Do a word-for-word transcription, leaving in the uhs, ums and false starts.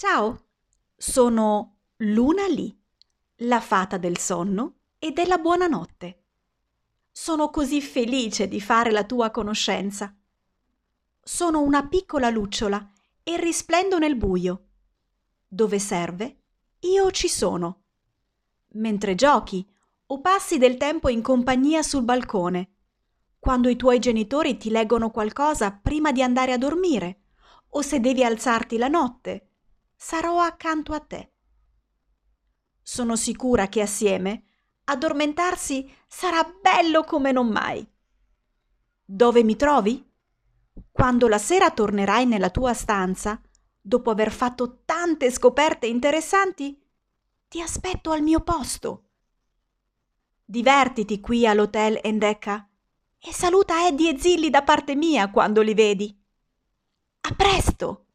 Ciao, sono Luna Lee, la fata del sonno e della buonanotte. Sono così felice di fare la tua conoscenza. Sono una piccola lucciola e risplendo nel buio. Dove serve, io ci sono. Mentre giochi o passi del tempo in compagnia sul balcone, quando i tuoi genitori ti leggono qualcosa prima di andare a dormire, o se devi alzarti la notte, sarò accanto a te. Sono sicura che assieme addormentarsi sarà bello come non mai. Dove mi trovi? Quando la sera tornerai nella tua stanza, dopo aver fatto tante scoperte interessanti, ti aspetto al mio posto. Divertiti qui all'Hotel Endecca e saluta Eddie e Zilli da parte mia quando li vedi. A presto!